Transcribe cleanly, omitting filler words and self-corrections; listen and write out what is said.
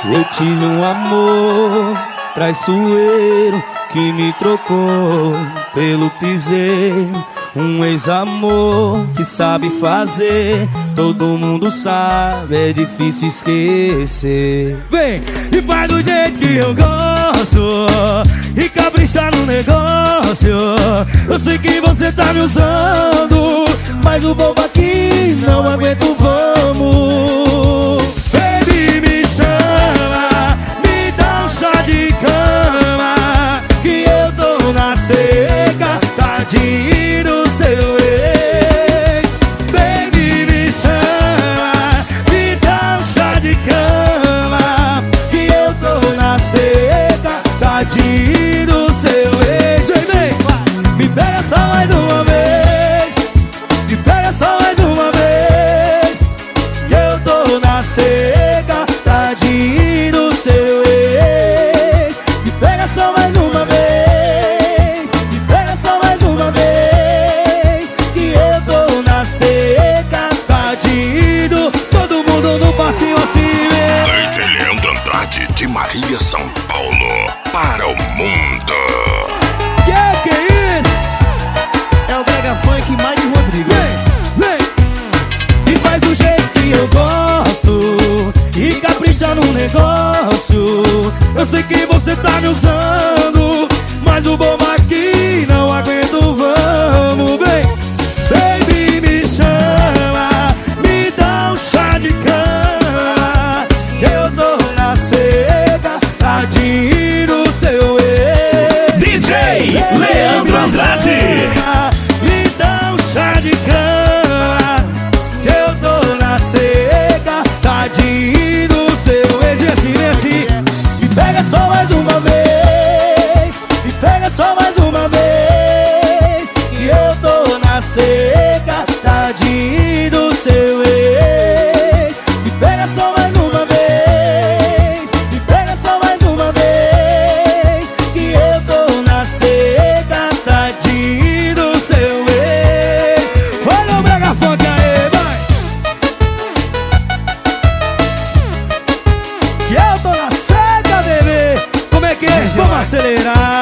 Eu tive um amor traiçoeiro que me trocou pelo piseiro. Um ex-amor que sabe fazer, todo mundo sabe, é difícil esquecer. Vem e faz do jeito que eu gosto e capricha no negócio. Eu sei que você tá me usando, mas o bobo aqui não aguenta o vamos. Baby, me chama, me dá um chá de cama, que eu tô na seca, tadinho do seu ex. Baby, me chama, me dá um chá de cama, que eu tô na seca, tadinho do seu ex. Vem, vem, me pega só mais uma vez, me pega só mais uma vez, que eu tô na seca, tadinho do seu ex. Me pega só mais uma vez, me pega só mais uma vez, que eu tô na seca, tadinho. Todo mundo no passinho assim mesmo. DJ Leandro Andrade de Marília, São Paulo, para o mundo. Que é isso? É o Brega Funk mais de Rodrigo. Vem, vem, e faz do jeito que eu gosto e capricha no negócio. Eu sei que você tá me usando, mas o bom aqui não aguenta o vamos. Vem, baby, me chama, me dá um chá de cama, eu tô na seca, tadinho do seu ex. DJ Leandro Andrade. Me dá um chá de cama, que eu tô na seca, tadinho do seu ex. E assim, me pega só mais uma vez, me pega só mais uma vez, que eu tô na seca, tadinho do seu ex. Me pega só mais uma vez, me pega só mais uma vez, que eu tô na seca, tadinho do seu ex. Olha o Brega Funk aí, vai! Que eu tô na seca, bebê. Como é que é? Vamos acelerar.